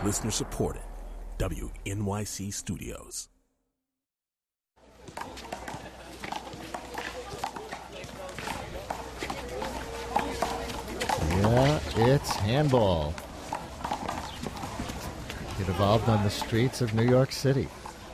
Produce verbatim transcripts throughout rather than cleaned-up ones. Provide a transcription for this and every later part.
Listener supported. W N Y C Studios. Yeah, it's handball. It evolved on the streets of New York City.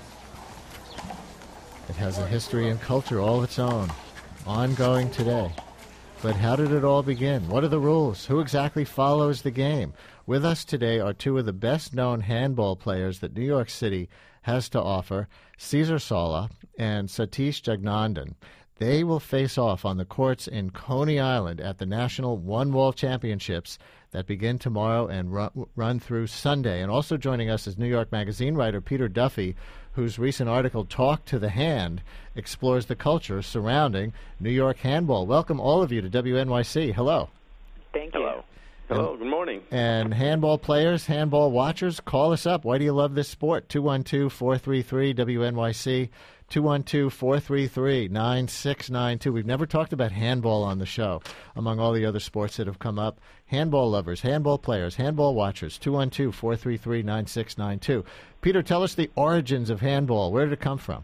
It has a history and culture all of its own, ongoing today. But how did it all begin? What are the rules? Who exactly follows the game? With us today are two of the best-known handball players that New York City has to offer, Cesar Sala and Satish Jagannathan. They will face off on the courts in Coney Island at the National One-Wall Championships that begin tomorrow and run, run through Sunday. And also joining us is New York Magazine writer Peter Duffy, whose recent article, Talk to the Hand, explores the culture surrounding New York handball. Welcome, all of you, to W N Y C. Hello. Thank you. Hello. Hello, good morning. And handball players, handball watchers, call us up. Why do you love this sport? two one two, four three three, W N Y C, two one two, four three three, nine six nine two. We've never talked about handball on the show, among all the other sports that have come up. Handball lovers, handball players, handball watchers, two one two, four three three, nine six nine two. Peter, tell us the origins of handball. Where did it come from?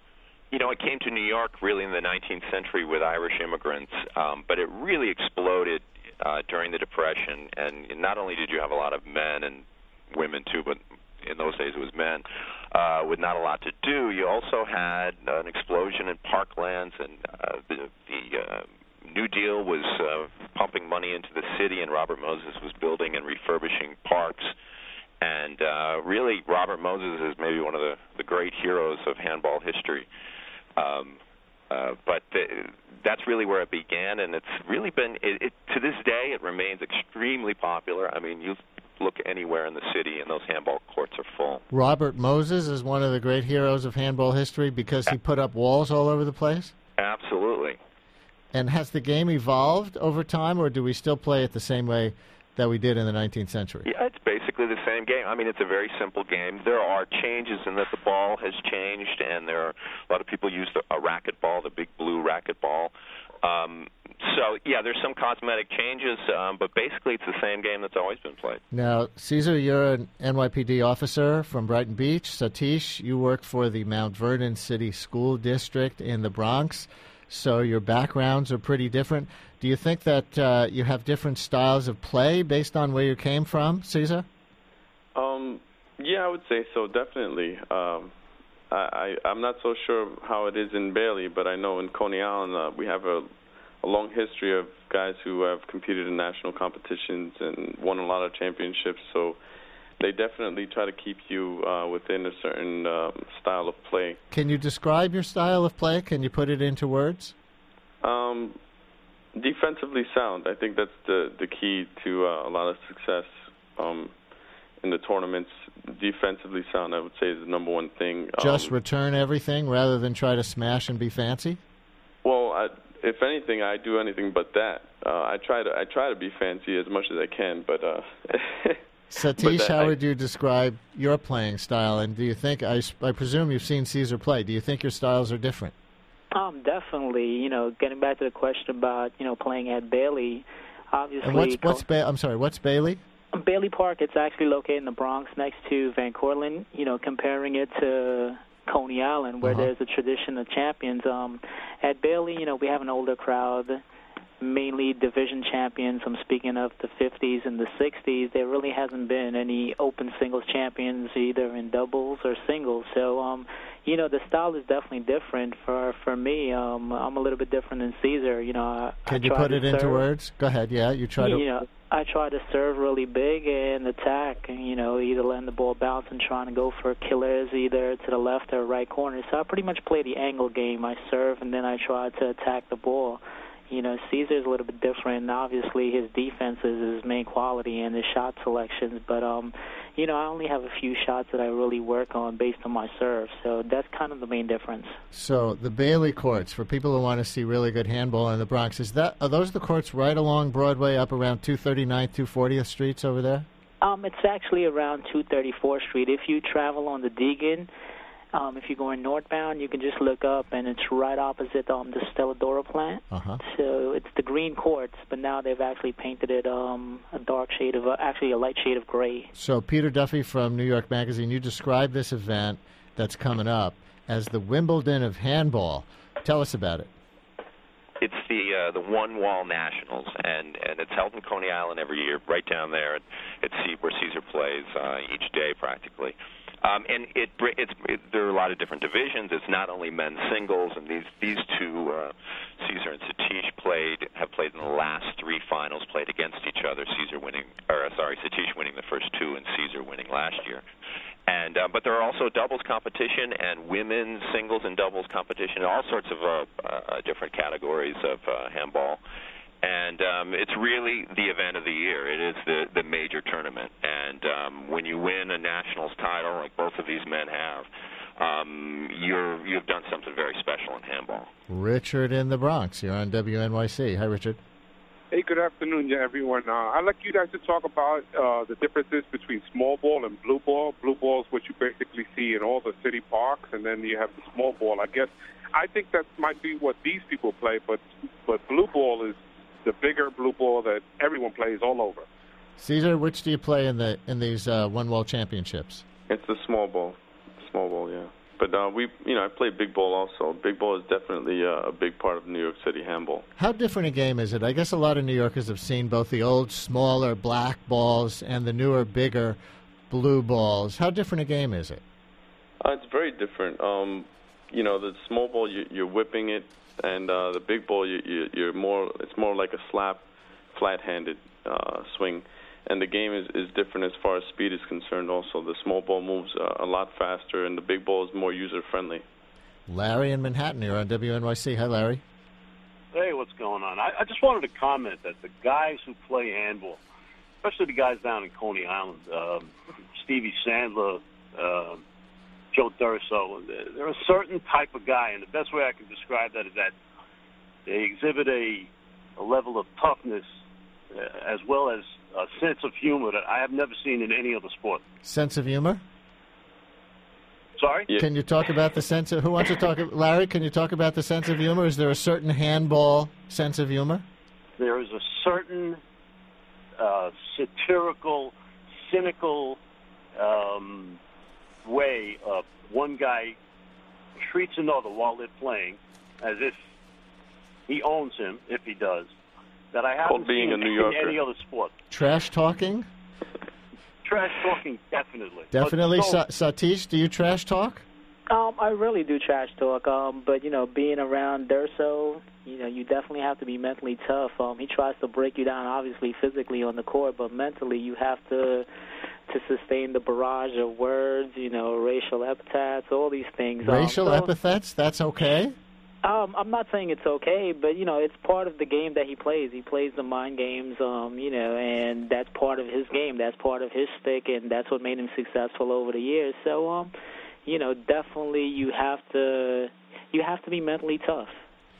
You know, it came to New York really in the nineteenth century with Irish immigrants, um, but it really exploded uh, during the Depression. And not only did you have a lot of men and women, too, but in those days it was men, uh, with not a lot to do, you also had uh, an explosion in parklands, and uh, the, the uh, New Deal was uh, pumping money into the city, and Robert Moses was building and refurbishing parks. And uh, really, Robert Moses is maybe one of the, the great heroes of handball history. Um, uh, but the, that's really where it began, and it's really been, it, it, to this day, it remains extremely popular. I mean, you look anywhere in the city, and those handball courts are full. Robert Moses is one of the great heroes of handball history because he put up walls all over the place? Absolutely. And has the game evolved over time, or do we still play it the same way that we did in the nineteenth century? Yeah, it's basically the same game. I mean, it's a very simple game. There are changes in that the ball has changed, and there are a lot of people use the, a racquetball, the big blue racquetball. Um, so, yeah, there's some cosmetic changes, um, but basically it's the same game that's always been played. Now, Cesar, you're an N Y P D officer from Brighton Beach. Satish, you work for the Mount Vernon City School District in the Bronx. So your backgrounds are pretty different. Do you think that uh, you have different styles of play based on where you came from, Cesar? Um, yeah, I would say so, definitely. Um, I, I, I'm not so sure how it is in Bailey, but I know in Coney Island uh, we have a, a long history of guys who have competed in national competitions and won a lot of championships, so they definitely try to keep you uh, within a certain um, style of play. Can you describe your style of play? Can you put it into words? Um, defensively sound. I think that's the, the key to uh, a lot of success um, in the tournaments. Defensively sound, I would say, is the number one thing. Just um, return everything rather than try to smash and be fancy? Well, I, if anything, I do anything but that. Uh, I try to I try to be fancy as much as I can, but... Uh, Satish, that, how I, would you describe your playing style? And do you think, I, I presume you've seen Cesar play, do you think your styles are different? Um, definitely. You know, getting back to the question about, you know, playing at Bailey, obviously... And what's, what's ba- I'm sorry, what's Bailey? Bailey Park, it's actually located in the Bronx next to Van Cortlandt, you know, comparing it to Coney Island, where uh-huh. there's a tradition of champions. Um, at Bailey, you know, we have an older crowd, mainly division champions. I'm speaking of the fifties and the sixties. There really hasn't been any open singles champions, either in doubles or singles. So, um, you know, the style is definitely different for for me. Um, I'm a little bit different than Cesar. You know, I, Can I you put it serve. into words? Go ahead. Yeah, you try to. You know, I try to serve really big and attack. You know, either letting the ball bounce and trying to go for killers either to the left or right corner. So I pretty much play the angle game. I serve and then I try to attack the ball. You know, Cesar's a little bit different, and obviously his defense is his main quality and his shot selections. But, um, you know, I only have a few shots that I really work on based on my serve. So that's kind of the main difference. So the Bailey courts, for people who want to see really good handball in the Bronx, is that are those the courts right along Broadway up around two thirty-ninth, two fortieth Streets over there? Um, it's actually around two thirty-fourth Street. If you travel on the Deegan, Um, if you're going northbound, you can just look up, and it's right opposite um, the Stelladora plant. Uh-huh. So it's the green courts, but now they've actually painted it um, a dark shade of, uh, actually a light shade of gray. So, Peter Duffy from New York Magazine, you described this event that's coming up as the Wimbledon of handball. Tell us about it. It's the uh, the One Wall Nationals, and, and it's held in Coney Island every year, right down there at, at C- where Caesar plays uh, each day practically. Um, and it, it's, it, there are a lot of different divisions. It's not only men's singles, and these these two, uh, Caesar and Satish, played have played in the last three finals, played against each other. Caesar winning, or uh, sorry, Satish winning the first two, and Caesar winning last year. And uh, but there are also doubles competition and women's singles and doubles competition, all sorts of uh, uh, different categories of uh, handball. And um, it's really the event of the year. It is the, the major tournament. And um, when you win a nationals title, like both of these men have, um, you're, you've done something very special in handball. Richard in the Bronx. You're on W N Y C. Hi, Richard. Hey, good afternoon, yeah, everyone. Uh, I'd like you guys to talk about uh, the differences between small ball and blue ball. Blue ball is what you basically see in all the city parks, and then you have the small ball. I guess I think that might be what these people play, but but blue ball is the bigger blue ball that everyone plays all over. Caesar, which do you play in the in these uh, one wall championships? It's the small ball, small ball, yeah. But uh, we, you know, I play big ball also. Big ball is definitely uh, a big part of New York City handball. How different a game is it? I guess a lot of New Yorkers have seen both the old, smaller black balls and the newer, bigger blue balls. How different a game is it? Uh, it's very different. Um, you know, the small ball, you, you're whipping it, and uh, the big ball, you, you, you're more. It's more like a slap, flat-handed uh, swing. And the game is, is different as far as speed is concerned also. The small ball moves uh, a lot faster, and the big ball is more user-friendly. Larry in Manhattan, you're on W N Y C. Hi, Larry. Hey, what's going on? I, I just wanted to comment that the guys who play handball, especially the guys down in Coney Island, um, Stevie Sandler, uh, Joe Durso, they're a certain type of guy, and the best way I can describe that is that they exhibit a, a level of toughness uh, as well as a sense of humor that I have never seen in any other sport. Sense of humor? Sorry? Yeah. Can you talk about the sense of, who wants to talk, Larry, can you talk about the sense of humor? Is there a certain handball sense of humor? There is a certain uh, satirical, cynical um, way of one guy treats another while they're playing as if he owns him, if he does, that I haven't being seen a New in Yorker. any other sport. Trash talking? Trash talking, definitely. Definitely. But so, Sa- Satish, do you trash talk? Um, I really do trash talk, um, but, you know, being around Durso, you know, you definitely have to be mentally tough. Um, he tries to break you down, obviously, physically on the court, but mentally you have to to sustain the barrage of words, you know, racial epithets, all these things. Racial um, so, epithets? That's okay? Um, I'm not saying it's okay, but, you know, it's part of the game that he plays. He plays the mind games, um, you know, and that's part of his game. That's part of his stick, and that's what made him successful over the years. So, um, you know, definitely you have to you have to be mentally tough.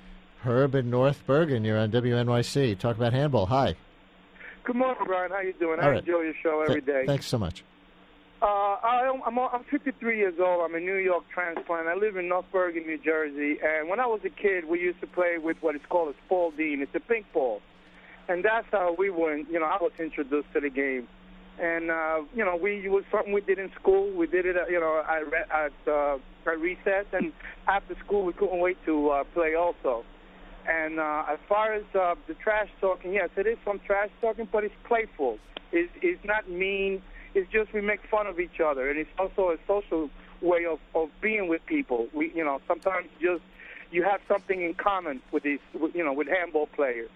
Herb in North Bergen, you're on W N Y C. Talk about handball. Hi. Good morning, Brian. How you doing? All I right. enjoy your show every day. Th- thanks so much. Uh, I, I'm, I'm fifty-three years old. I'm a New York transplant. I live in North Bergen, New Jersey. And when I was a kid, we used to play with what is called a Spalding. It's a pink ball. And that's how we were, you know, I was introduced to the game. And, uh, you know, we it was something we did in school. We did it, uh, you know, at, at, uh, at recess. And after school, we couldn't wait to uh, play also. And uh, as far as uh, the trash talking, yes, it is some trash talking, but it's playful. It's, it's not mean. It's just we make fun of each other, and it's also a social way of, of being with people. We, you know, sometimes just you have something in common with these, with, you know, with handball players.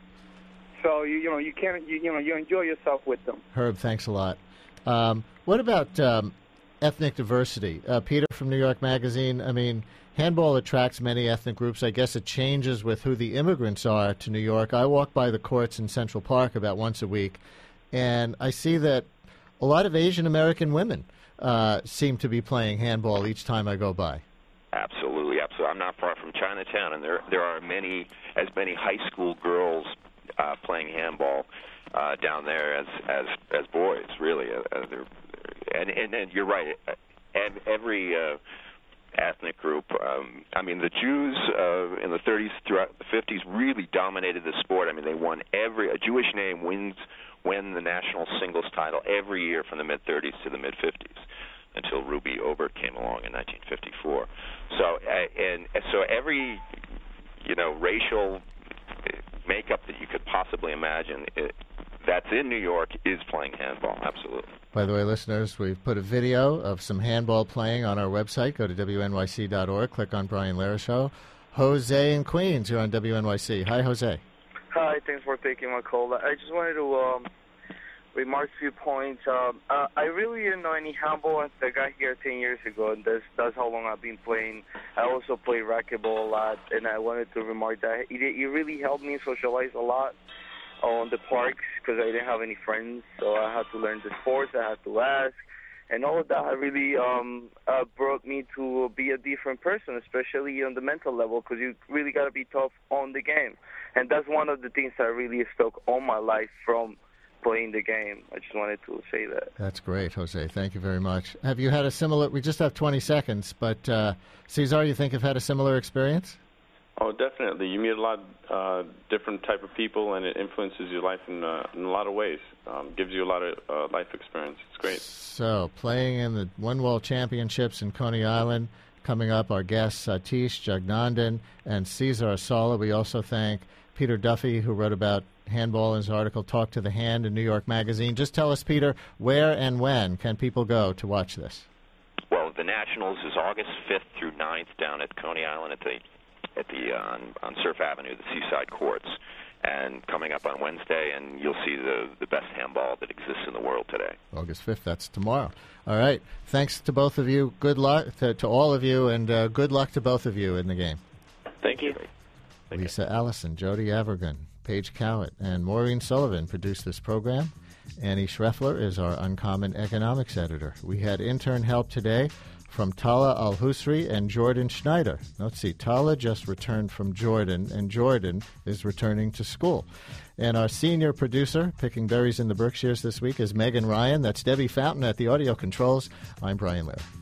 So you, you know, you can't, you, you know, you enjoy yourself with them. Herb, thanks a lot. Um, what about um, ethnic diversity? Uh, Peter from New York Magazine. I mean, handball attracts many ethnic groups. I guess it changes with who the immigrants are to New York. I walk by the courts in Central Park about once a week, and I see that a lot of Asian American women uh, seem to be playing handball each time I go by. Absolutely, absolutely. I'm not far from Chinatown, and there there are many as many high school girls uh, playing handball uh, down there as as as boys. Really, uh, they're, and, and and you're right. And every uh, ethnic group. Um, I mean, the Jews uh, in the thirties throughout the fifties really dominated the sport. I mean, they won every a Jewish name wins win the national singles title every year from the mid thirties to the mid fifties until Ruby Obert came along in nineteen fifty-four. So uh, and so every you know racial makeup that you could possibly imagine it, that's in New York is playing handball. Absolutely. By the way, listeners, we've put a video of some handball playing on our website. Go to W N Y C dot org. Click on Brian Lehrer Show. Jose in Queens, you're on W N Y C. Hi, Jose. Hi, thanks for taking my call. I just wanted to um, remark a few points. Um, uh, I really didn't know any handball until I got here ten years ago, and that's, that's how long I've been playing. I also play racquetball a lot, and I wanted to remark that it, it really helped me socialize a lot on the parks because I didn't have any friends, so I had to learn the sports, I had to ask, and all of that really um, uh, brought me to be a different person, especially on the mental level, because you really got to be tough on the game. And that's one of the things that really stuck all my life from playing the game. I just wanted to say that. That's great, Jose. Thank you very much. Have you had a similar, we just have twenty seconds, but uh, Cesar, you think you've had a similar experience? Oh, definitely. You meet a lot of uh, different type of people, and it influences your life in, uh, in a lot of ways. Um, gives you a lot of uh, life experience. It's great. So, playing in the One World Championships in Coney Island, coming up, our guests Satish Jagannathan and Cesar Sala. We also thank Peter Duffy, who wrote about handball in his article, Talk to the Hand in New York Magazine. Just tell us, Peter, where and when can people go to watch this? Well, the Nationals is August fifth through ninth down at Coney Island at the at the uh, on, on Surf Avenue, the Seaside Courts, and coming up on Wednesday, and you'll see the, the best handball that exists in the world today. August fifth, that's tomorrow. All right. Thanks to both of you. Good luck to, to all of you, and uh, good luck to both of you in the game. Thank you. Thank Lisa you. Allison, Jody Avergan, Paige Cowett, and Maureen Sullivan produced this program. Annie Schreffler is our Uncommon Economics editor. We had intern help today from Tala Al-Husri and Jordan Schneider. Let's see, Tala just returned from Jordan, and Jordan is returning to school. And our senior producer, picking berries in the Berkshires this week, is Megan Ryan. That's Debbie Fountain at the audio controls. I'm Brian Lehrer.